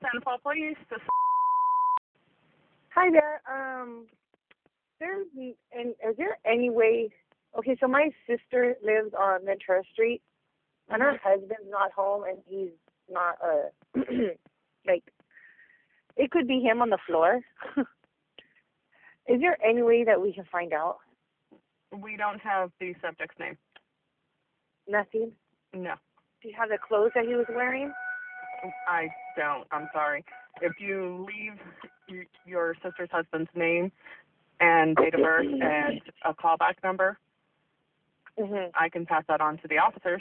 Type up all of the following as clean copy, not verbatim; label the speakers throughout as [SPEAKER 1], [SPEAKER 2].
[SPEAKER 1] Central Police.
[SPEAKER 2] Hi there. Is there any way? Okay, so my sister lives on Ventura Street, and her husband's not home, and he's not like, it could be him on the floor. Is there any way that we can find out?
[SPEAKER 1] We don't have the subject's name.
[SPEAKER 2] Nothing.
[SPEAKER 1] No,
[SPEAKER 2] Do you have the clothes that he was wearing?
[SPEAKER 1] I don't. I'm sorry. If you leave your sister's husband's name and date of birth and a callback number, I can pass that on to the officers.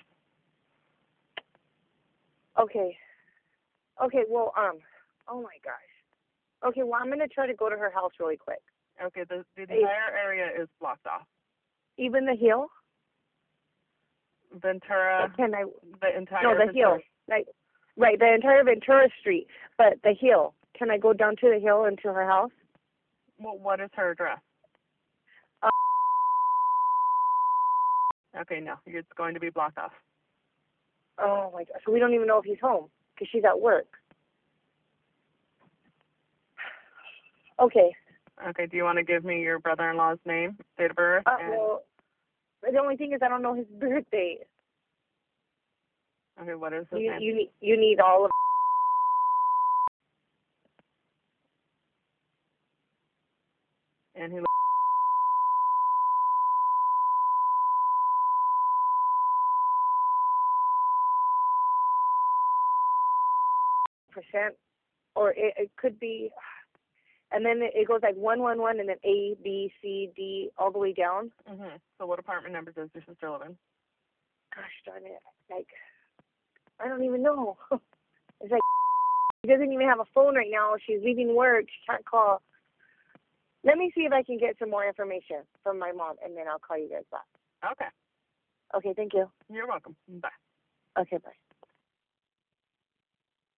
[SPEAKER 2] Okay. Okay. Well, oh my gosh. Okay. Well, I'm gonna try to go to her house really quick.
[SPEAKER 1] Okay. The entire area is blocked off.
[SPEAKER 2] Even the hill?
[SPEAKER 1] Ventura.
[SPEAKER 2] Can I?
[SPEAKER 1] The entire.
[SPEAKER 2] No, the
[SPEAKER 1] Ventura.
[SPEAKER 2] hill. Like, right, the entire Ventura Street, but the hill. Can I go down to the hill and to her house?
[SPEAKER 1] Well, what is her address? Okay, no, it's going to be blocked off.
[SPEAKER 2] Oh my gosh. So we don't even know if he's home because she's at work. Okay.
[SPEAKER 1] Okay, do you want to give me your brother-in-law's name, date of birth?
[SPEAKER 2] Well, the only thing is I don't know his birthday.
[SPEAKER 1] Okay, what is his name?
[SPEAKER 2] You need all of
[SPEAKER 1] And he
[SPEAKER 2] percent, or it could be, and then it goes like 111 and then A, B, C, D, all the way down.
[SPEAKER 1] So what apartment number does your sister live in?
[SPEAKER 2] Gosh darn it. Like, I don't even know. It's like, she doesn't even have a phone right now. She's leaving work. She can't call. Let me see if I can get some more information from my mom, and then I'll call you guys back.
[SPEAKER 1] Okay.
[SPEAKER 2] Okay, thank you.
[SPEAKER 1] You're welcome. Bye.
[SPEAKER 2] Okay, bye.